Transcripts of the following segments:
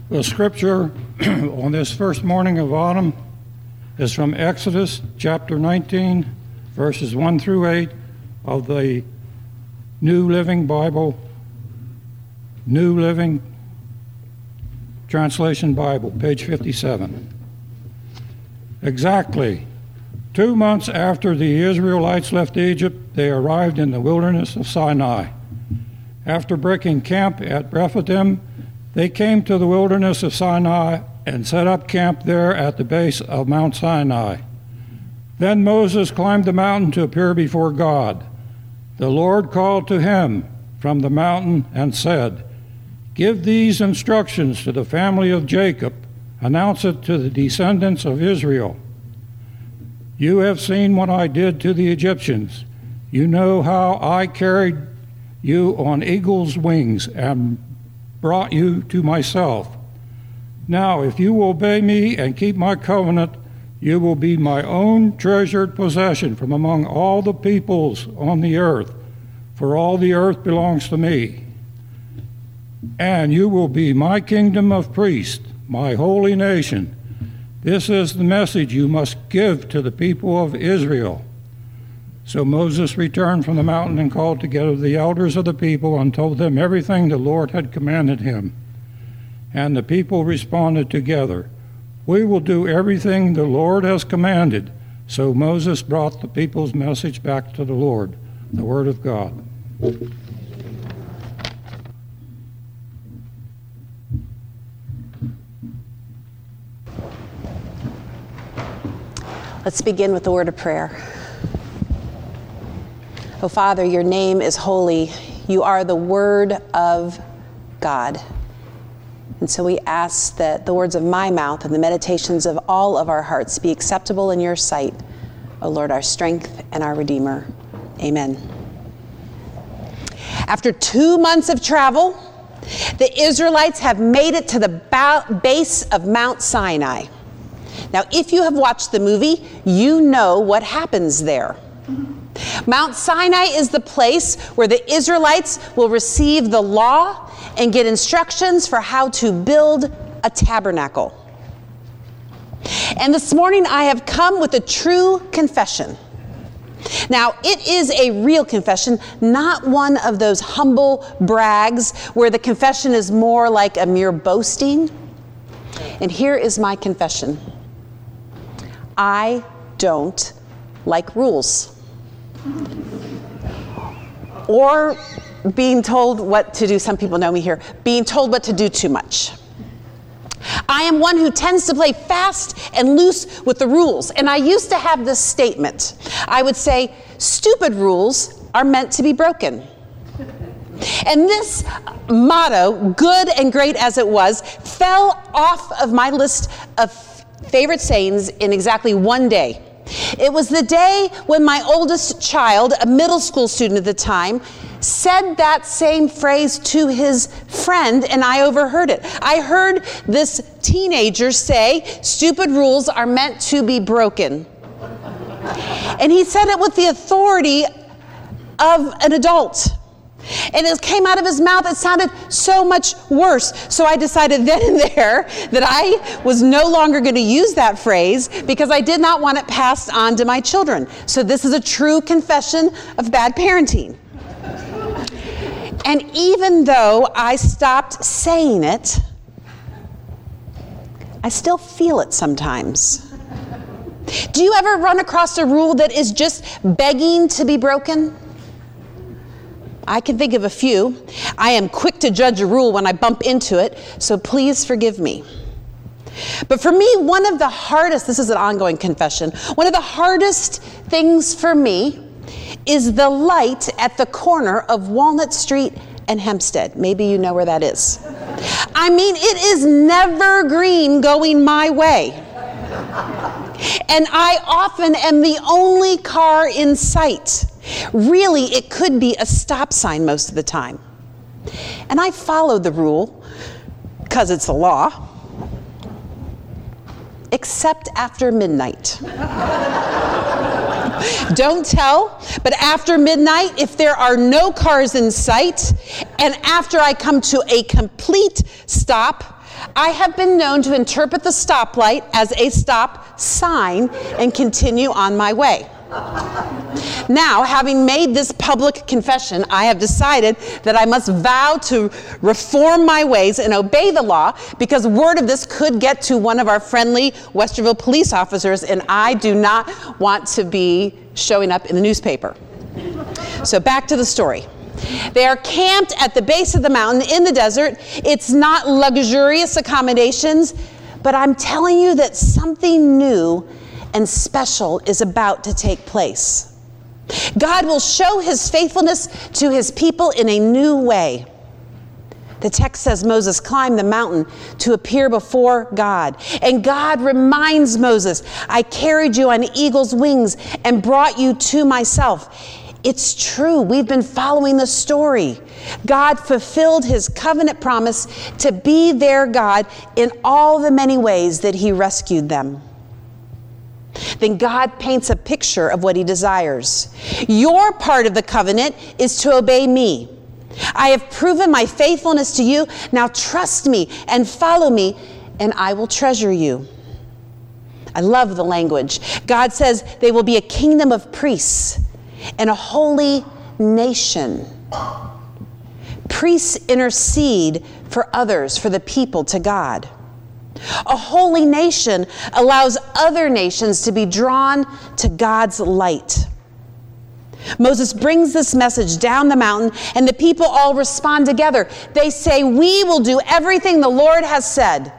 The scripture on this first morning of autumn is from Exodus chapter 19, verses 1 through 8 of the New Living Bible, New Living Translation Bible, page 57. Exactly 2 months after the Israelites left Egypt, they arrived in the wilderness of Sinai. After breaking camp at Rephidim, they came to the wilderness of Sinai and set up camp there at the base of Mount Sinai. Then Moses climbed the mountain to appear before God. The Lord called to him from the mountain and said, "Give these instructions to the family of Jacob. Announce it to the descendants of Israel. You have seen what I did to the Egyptians. You know how I carried you on eagle's wings and brought you to myself. Now, if you obey me and keep my covenant, you will be my own treasured possession from among all the peoples on the earth, for all the earth belongs to me. And you will be my kingdom of priests, my holy nation. This is the message you must give to the people of Israel." So Moses returned from the mountain and called together the elders of the people and told them everything the Lord had commanded him. And the people responded together, "We will do everything the Lord has commanded." So Moses brought the people's message back to the Lord, the word of God. Let's begin with the word of prayer. Oh, Father, your name is holy. You are the Word of God. And so we ask that the words of my mouth and the meditations of all of our hearts be acceptable in your sight, O Lord, our strength and our Redeemer. Amen. After 2 months of travel, the Israelites have made it to the base of Mount Sinai. Now, if you have watched the movie, you know what happens there. Mount Sinai is the place where the Israelites will receive the law and get instructions for how to build a tabernacle. And this morning I have come with a true confession. Now, it is a real confession, not one of those humble brags where the confession is more like a mere boasting. And here is my confession. I don't like rules. Or being told what to do. Some people know me here. Being told what to do too much. I am one who tends to play fast and loose with the rules. And I used to have this statement. I would say, stupid rules are meant to be broken. And this motto, good and great as it was, fell off of my list of favorite sayings in exactly one day. It was the day when my oldest child, a middle school student at the time, said that same phrase to his friend, and I overheard it. I heard this teenager say, "Stupid rules are meant to be broken." And he said it with the authority of an adult. And it came out of his mouth, it sounded so much worse. So I decided then and there that I was no longer going to use that phrase because I did not want it passed on to my children. So this is a true confession of bad parenting. And even though I stopped saying it, I still feel it sometimes. Do you ever run across a rule that is just begging to be broken? I can think of a few. I am quick to judge a rule when I bump into it, so please forgive me. But for me, one of the hardest, this is an ongoing confession, one of the hardest things for me is the light at the corner of Walnut Street and Hempstead. Maybe you know where that is. I mean, it is never green going my way. And I often am the only car in sight. Really, it could be a stop sign most of the time. And I follow the rule, because it's a law, except after midnight. Don't tell, but after midnight, if there are no cars in sight, and after I come to a complete stop, I have been known to interpret the stoplight as a stop sign and continue on my way. Now, having made this public confession, I have decided that I must vow to reform my ways and obey the law, because word of this could get to one of our friendly Westerville police officers, and I do not want to be showing up in the newspaper. So back to the story. They are camped at the base of the mountain in the desert. It's not luxurious accommodations, but I'm telling you that something new and special is about to take place. God will show his faithfulness to his people in a new way. The text says Moses climbed the mountain to appear before God. And God reminds Moses, I carried you on eagle's wings and brought you to myself. It's true. We've been following the story. God fulfilled his covenant promise to be their God in all the many ways that he rescued them. Then God paints a picture of what he desires. Your part of the covenant is to obey me. I have proven my faithfulness to you. Now trust me and follow me, and I will treasure you. I love the language. God says they will be a kingdom of priests and a holy nation. Priests intercede for others, for the people, to God. A holy nation allows other nations to be drawn to God's light. Moses brings this message down the mountain, and the people all respond together. They say, we will do everything the Lord has said.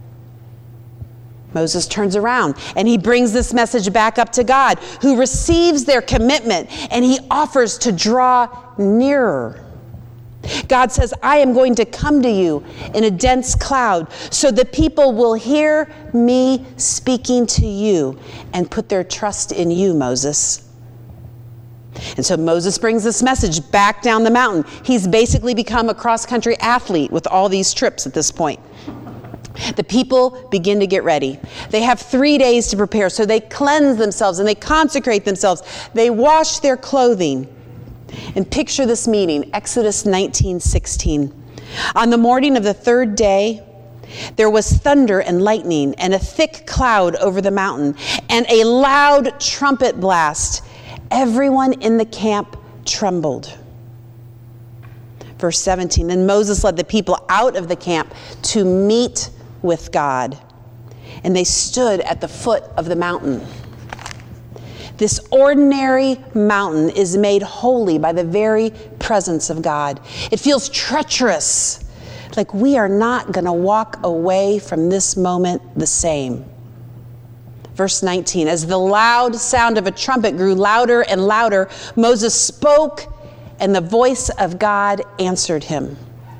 Moses turns around and he brings this message back up to God, who receives their commitment, and he offers to draw nearer. God says, I am going to come to you in a dense cloud so the people will hear me speaking to you and put their trust in you, Moses. And so Moses brings this message back down the mountain. He's basically become a cross-country athlete with all these trips at this point. The people begin to get ready. They have 3 days to prepare, so they cleanse themselves and they consecrate themselves. They wash their clothing. And picture this meeting, Exodus 19:16. On the morning of the third day, there was thunder and lightning and a thick cloud over the mountain and a loud trumpet blast. Everyone in the camp trembled. Verse 17, then Moses led the people out of the camp to meet with God, and they stood at the foot of the mountain. This ordinary mountain is made holy by the very presence of God. It feels treacherous, like we are not going to walk away from this moment the same. Verse 19, as the loud sound of a trumpet grew louder and louder, Moses spoke, and the voice of God answered him.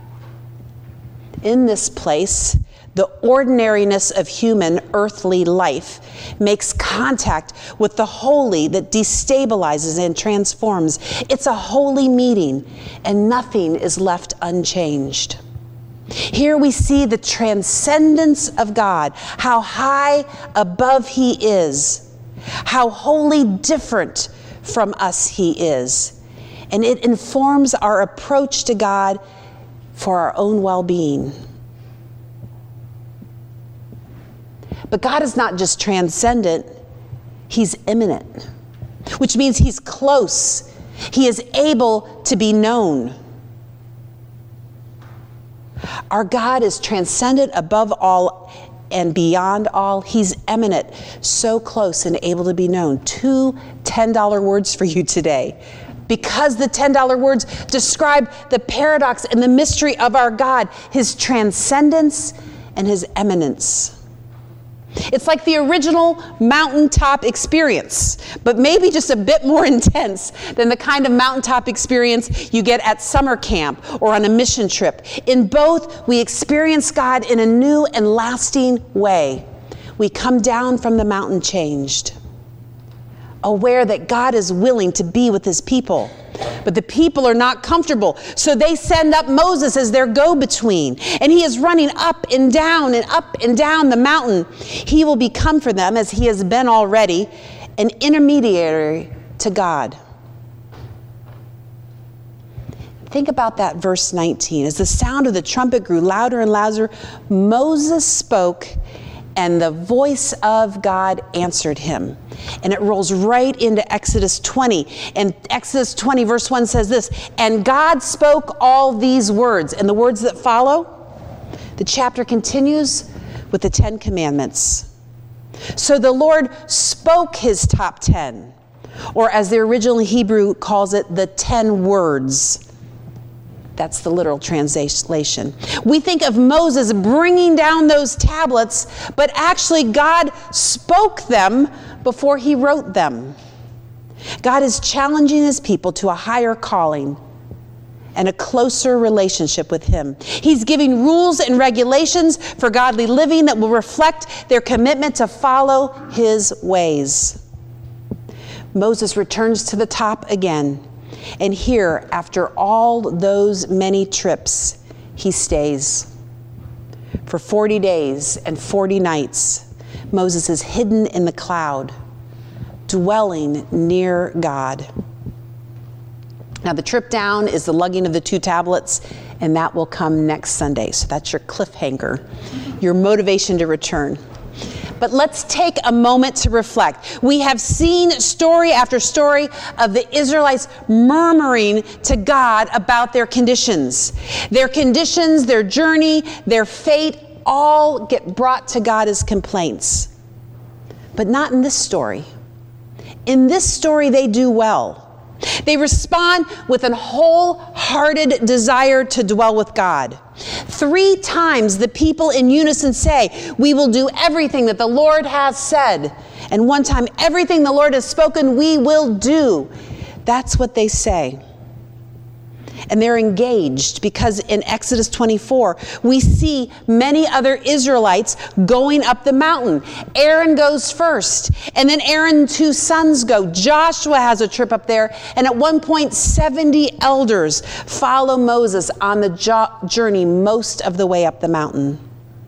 In this place, the ordinariness of human earthly life makes contact with the holy that destabilizes and transforms. It's a holy meeting, and nothing is left unchanged. Here we see the transcendence of God, how high above he is, how wholly different from us he is. And it informs our approach to God for our own well-being. But God is not just transcendent, he's immanent, which means he's close. He is able to be known. Our God is transcendent above all and beyond all. He's immanent, so close and able to be known. 2 $10 words for you today. Because the $10 words describe the paradox and the mystery of our God, his transcendence and his eminence. It's like the original mountaintop experience, but maybe just a bit more intense than the kind of mountaintop experience you get at summer camp or on a mission trip. In both, we experience God in a new and lasting way. We come down from the mountain changed, aware that God is willing to be with his people. But the people are not comfortable, so they send up Moses as their go-between. And he is running up and down the mountain. He will become for them, as he has been already, an intermediary to God. Think about that verse 19. As the sound of the trumpet grew louder and louder, Moses spoke, and the voice of God answered him. And it rolls right into Exodus 20. And Exodus 20 verse 1 says this, and God spoke all these words. And the words that follow, the chapter continues with the 10 commandments. So the Lord spoke his top 10, or as the original Hebrew calls it, the 10 words. That's the literal translation. We think of Moses bringing down those tablets, but actually God spoke them before he wrote them. God is challenging his people to a higher calling and a closer relationship with him. He's giving rules and regulations for godly living that will reflect their commitment to follow his ways. Moses returns to the top again. And here, after all those many trips, he stays. For 40 days and 40 nights, Moses is hidden in the cloud, dwelling near God. Now, the trip down is the lugging of the 2 tablets, and that will come next Sunday. So that's your cliffhanger, your motivation to return. But let's take a moment to reflect. We have seen story after story of the Israelites murmuring to God about their conditions. Their conditions, their journey, their fate, all get brought to God as complaints. But not in this story. In this story, they do well. They respond with a wholehearted desire to dwell with God. 3 times the people in unison say, we will do everything that the Lord has said. And 1 time, everything the Lord has spoken, we will do. That's what they say. And they're engaged because in Exodus 24, we see many other Israelites going up the mountain. Aaron goes first, and then Aaron's 2 sons go. Joshua has a trip up there, and at one point, 70 elders follow Moses on the journey most of the way up the mountain.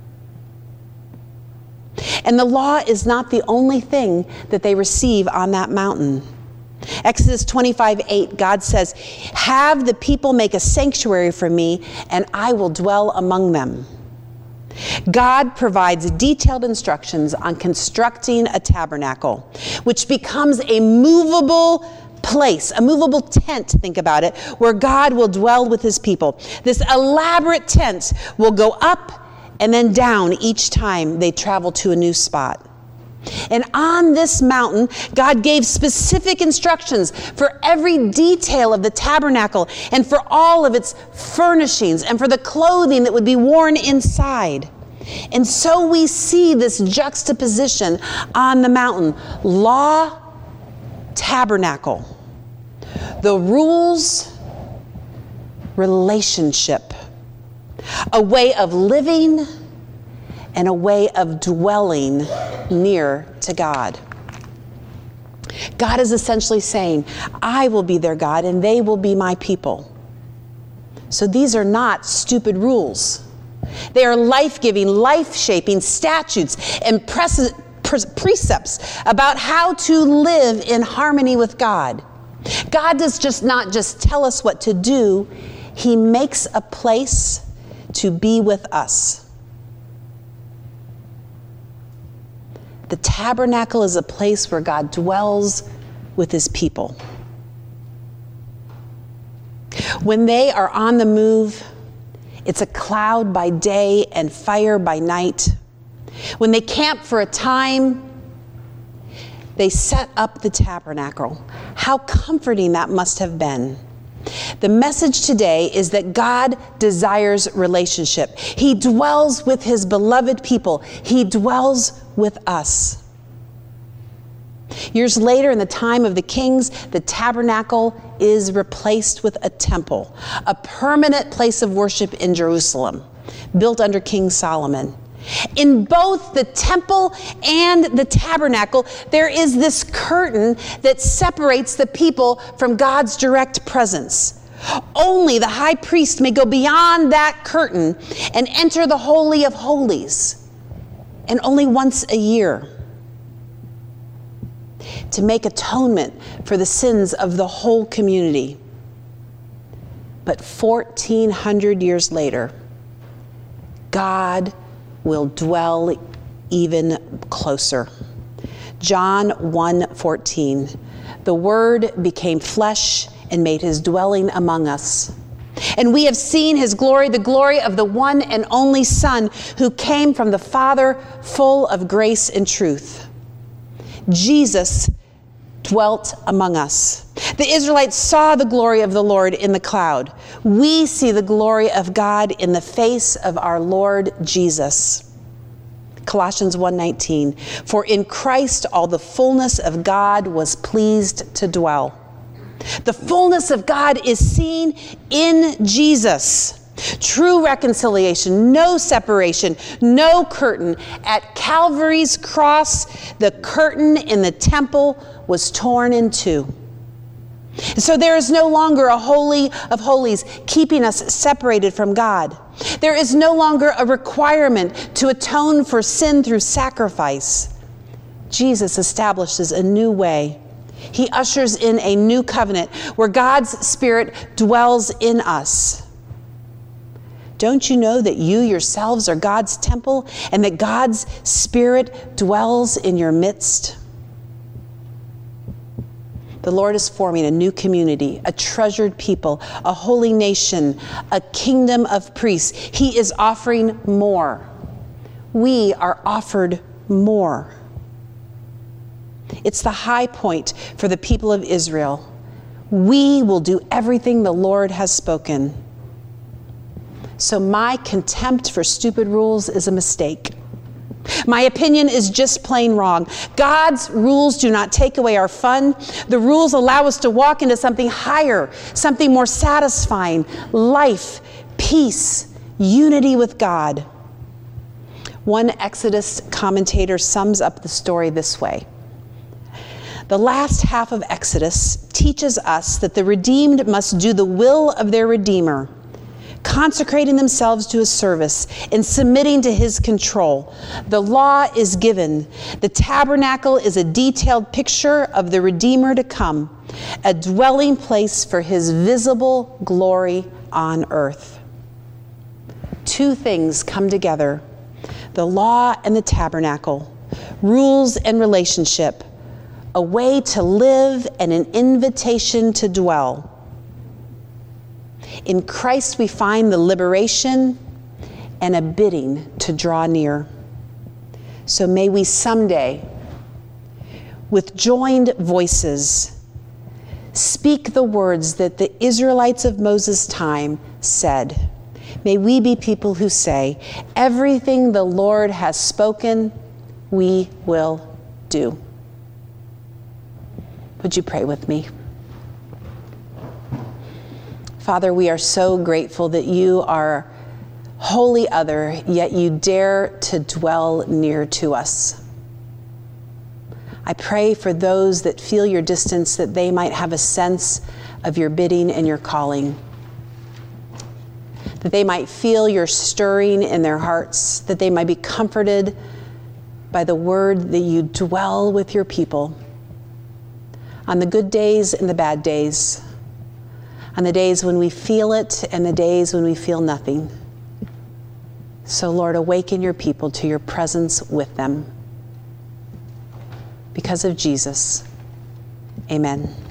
And the law is not the only thing that they receive on that mountain. Exodus 25:8, God says, have the people make a sanctuary for me, and I will dwell among them. God provides detailed instructions on constructing a tabernacle, which becomes a movable place, a movable tent, think about it, where God will dwell with his people. This elaborate tent will go up and then down each time they travel to a new spot. And on this mountain, God gave specific instructions for every detail of the tabernacle and for all of its furnishings and for the clothing that would be worn inside. And so we see this juxtaposition on the mountain. Law, tabernacle. The rules, relationship. A way of living and a way of dwelling near to God. God is essentially saying, I will be their God and they will be my people. So these are not stupid rules. They are life-giving, life-shaping statutes and precepts about how to live in harmony with God. God does not just tell us what to do, he makes a place to be with us. The tabernacle is a place where God dwells with his people. When they are on the move, it's a cloud by day and fire by night. When they camp for a time, they set up the tabernacle. How comforting that must have been. The message today is that God desires relationship. He dwells with his beloved people. He dwells with us. Years later, in the time of the kings, the tabernacle is replaced with a temple, a permanent place of worship in Jerusalem, built under King Solomon. In both the temple and the tabernacle, there is this curtain that separates the people from God's direct presence. Only the high priest may go beyond that curtain and enter the Holy of Holies, and only once a year. to make atonement for the sins of the whole community. But 1,400 years later, God will dwell even closer. John 1:14, the Word became flesh and made his dwelling among us. And we have seen his glory, the glory of the one and only Son who came from the Father, full of grace and truth. Jesus dwelt among us. The Israelites saw the glory of the Lord in the cloud. We see the glory of God in the face of our Lord Jesus. Colossians 1:19, for in Christ all the fullness of God was pleased to dwell. The fullness of God is seen in Jesus. True reconciliation, no separation, no curtain. At Calvary's cross, the curtain in the temple was torn in two. So there is no longer a holy of holies keeping us separated from God. There is no longer a requirement to atone for sin through sacrifice. Jesus establishes a new way. He ushers in a new covenant where God's Spirit dwells in us. Don't you know that you yourselves are God's temple and that God's Spirit dwells in your midst? The Lord is forming a new community, a treasured people, a holy nation, a kingdom of priests. He is offering more. We are offered more. It's the high point for the people of Israel. We will do everything the Lord has spoken. So my contempt for stupid rules is a mistake. My opinion is just plain wrong. God's rules do not take away our fun. The rules allow us to walk into something higher, something more satisfying, life, peace, unity with God. One Exodus commentator sums up the story this way. The last half of Exodus teaches us that the redeemed must do the will of their Redeemer, consecrating themselves to his service and submitting to his control. The law is given. The tabernacle is a detailed picture of the Redeemer to come, a dwelling place for his visible glory on earth. Two things come together, the law and the tabernacle, rules and relationship, a way to live and an invitation to dwell. In Christ we find the liberation and a bidding to draw near. So may we someday, with joined voices, speak the words that the Israelites of Moses' time said. May we be people who say, everything the Lord has spoken, we will do. Would you pray with me? Father, we are so grateful that you are wholly other, yet you dare to dwell near to us. I pray for those that feel your distance, that they might have a sense of your bidding and your calling, that they might feel your stirring in their hearts, that they might be comforted by the word that you dwell with your people on the good days and the bad days, on the days when we feel it and the days when we feel nothing. So, Lord, awaken your people to your presence with them. Because of Jesus, amen.